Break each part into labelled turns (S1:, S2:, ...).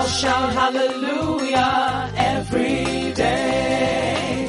S1: I'll shout hallelujah every day.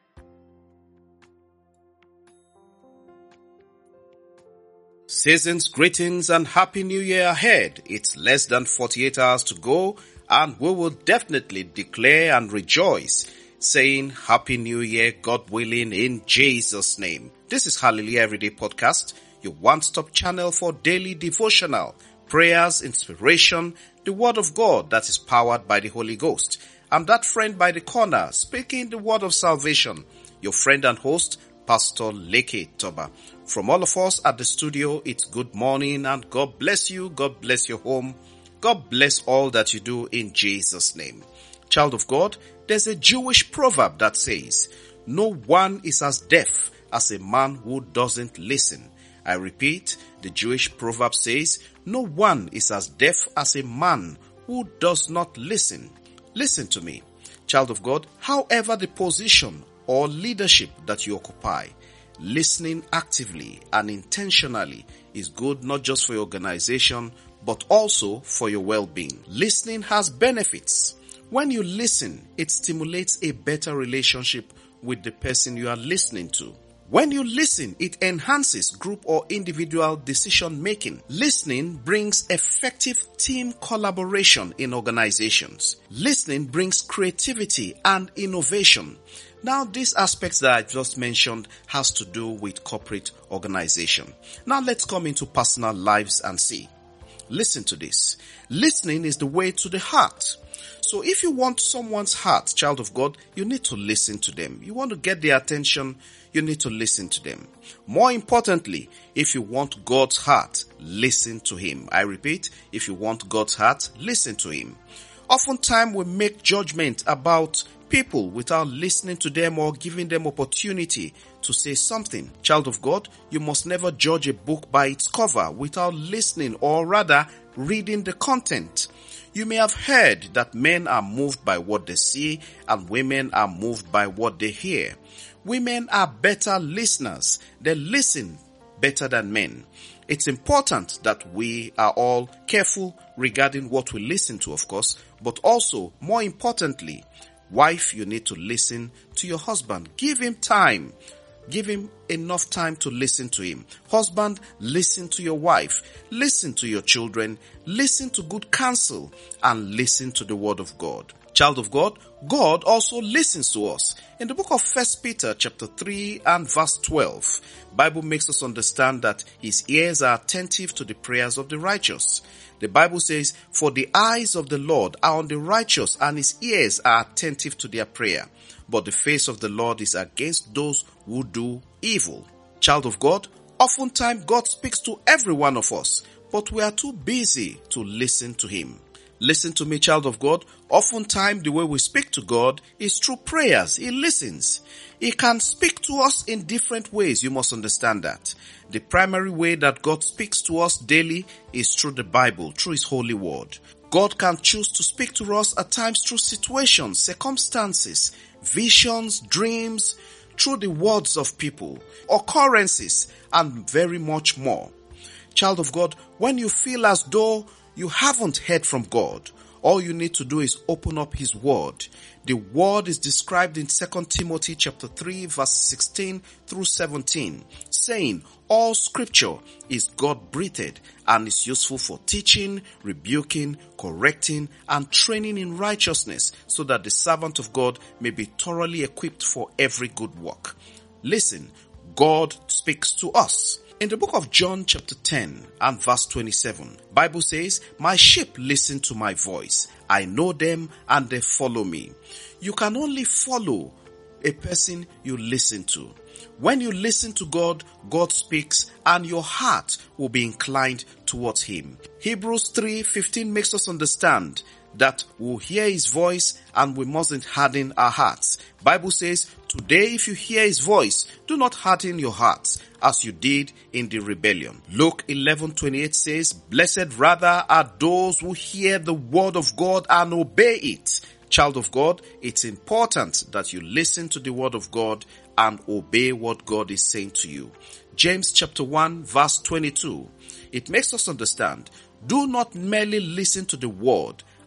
S2: Season's greetings and Happy New Year ahead. It's less than 48 hours to go, and we will definitely declare and rejoice, saying Happy New Year, God willing, in Jesus' name. This is Hallelujah Everyday Podcast, your one-stop channel for daily devotional, prayers, inspiration, the Word of God that is powered by the Holy Ghost. I'm that friend by the corner, speaking the word of salvation, your friend and host, Pastor Leke Toba. From all of us at the studio, it's good morning and God bless you. God bless your home. God bless all that you do in Jesus' name. Child of God, there's a Jewish proverb that says, no one is as deaf as a man who doesn't listen. I repeat, the Jewish proverb says, no one is as deaf as a man who does not listen. Listen to me, child of God, however the position or leadership that you occupy, listening actively and intentionally is good not just for your organization, but also for your well-being. Listening has benefits. When you listen, it stimulates a better relationship with the person you are listening to. When you listen, it enhances group or individual decision making. Listening brings effective team collaboration in organizations. Listening brings creativity and innovation. Now, these aspects that I just mentioned has to do with corporate organization. Now, let's come into personal lives and see. Listen to this. Listening is the way to the heart. So if you want someone's heart, child of God, you need to listen to them. You want to get their attention, you need to listen to them. More importantly, if you want God's heart, listen to Him. I repeat, if you want God's heart, listen to Him. Oftentimes we make judgment about people without listening to them or giving them opportunity to say something. Child of God, you must never judge a book by its cover without listening or rather reading the content. You may have heard that men are moved by what they see and women are moved by what they hear. Women are better listeners. They listen better than men. It's important that we are all careful regarding what we listen to, of course, but also, more importantly, wife, you need to listen to your husband. Give him time. Give him enough time to listen to him. Husband, listen to your wife. Listen to your children. Listen to good counsel and listen to the word of God. Child of God, God also listens to us. In the book of 1 Peter chapter 3 and verse 12, Bible makes us understand that his ears are attentive to the prayers of the righteous. The Bible says, for the eyes of the Lord are on the righteous and his ears are attentive to their prayer. But the face of the Lord is against those who do evil. Child of God, oftentimes God speaks to every one of us, but we are too busy to listen to Him. Listen to me, child of God. Oftentimes the way we speak to God is through prayers. He listens. He can speak to us in different ways. You must understand that. The primary way that God speaks to us daily is through the Bible, through His holy word. God can choose to speak to us at times through situations, circumstances, visions, dreams, through the words of people, occurrences, and very much more. Child of God, when you feel as though you haven't heard from God, all you need to do is open up His word. The word is described in 2 Timothy chapter 3 verse 16 through 17, saying, all scripture is God-breathed and is useful for teaching, rebuking, correcting, and training in righteousness, so that the servant of God may be thoroughly equipped for every good work. Listen, God speaks to us. In the book of John chapter 10 and verse 27, Bible says, my sheep listen to my voice. I know them and they follow me. You can only follow a person you listen to. When you listen to God, God speaks and your heart will be inclined towards Him. Hebrews 3:15 makes us understand that we'll hear His voice and we mustn't harden our hearts. Bible says, today if you hear His voice, do not harden your hearts as you did in the rebellion. Luke 11:28 says, blessed rather are those who hear the word of God and obey it. Child of God, it's important that you listen to the word of God and obey what God is saying to you. James chapter 1 verse 22. It makes us understand, do not merely listen to the word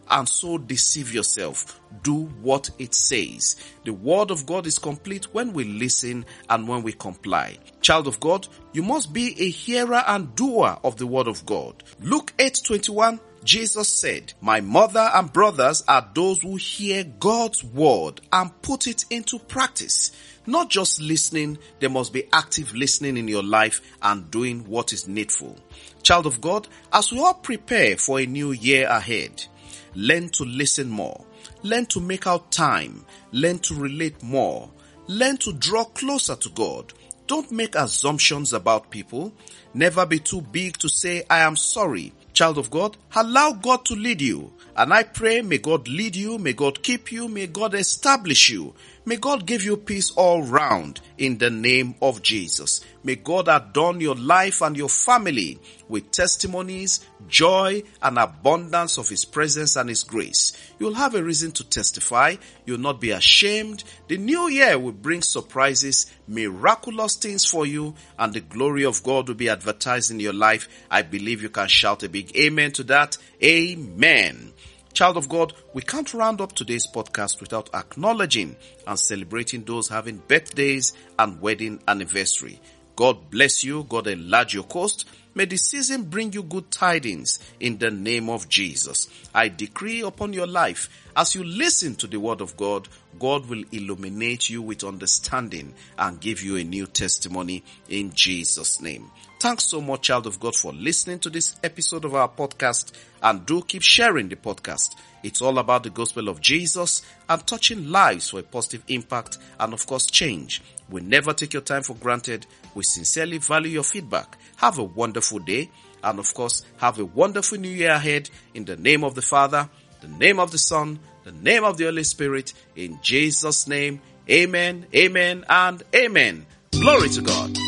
S2: and so deceive yourself. Do what it says. The word of God is complete when we listen and when we comply. Child of God, you must be a hearer and doer of the word of God. Luke 8:21, Jesus said, "My mother and brothers are those who hear God's word and put it into practice." Not just listening, there must be active listening in your life and doing what is needful. Child of God, as we all prepare for a new year ahead, learn to listen more. Learn to make out time. Learn to relate more. Learn to draw closer to God. Don't make assumptions about people. Never be too big to say, "I am sorry." Child of God, allow God to lead you. And I pray, may God lead you, may God keep you, may God establish you. May God give you peace all round in the name of Jesus. May God adorn your life and your family with testimonies, joy, and abundance of His presence and His grace. You'll have a reason to testify. You'll not be ashamed. The new year will bring surprises, miraculous things for you, and the glory of God will be advertised in your life. I believe you can shout a big amen to that. Amen. Child of God, we can't round up today's podcast without acknowledging and celebrating those having birthdays and wedding anniversary. God bless you. God enlarge your coast. May the season bring you good tidings in the name of Jesus. I decree upon your life, as you listen to the word of God, God will illuminate you with understanding and give you a new testimony in Jesus' name. Thanks so much, child of God, for listening to this episode of our podcast, and do keep sharing the podcast. It's all about the gospel of Jesus and touching lives for a positive impact and, of course, change. We never take your time for granted. We sincerely value your feedback. Have a wonderful day, and of course, have a wonderful new year ahead in the name of the Father, the name of the Son, the name of the Holy Spirit. In Jesus' name, amen, amen, and amen. Glory to God.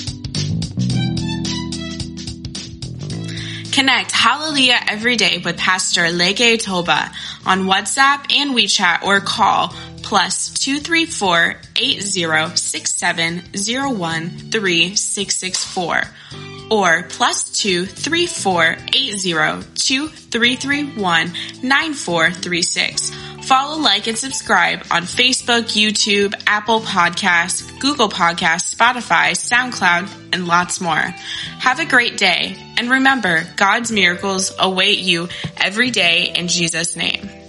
S3: Connect Hallelujah every day with Pastor Lege Toba on WhatsApp and WeChat, or call +234 8067 013 or +234 802331 9436. Follow, like, and subscribe on Facebook, YouTube, Apple Podcasts, Google Podcasts, Spotify, SoundCloud, and lots more. Have a great day, and remember, God's miracles await you every day in Jesus' name.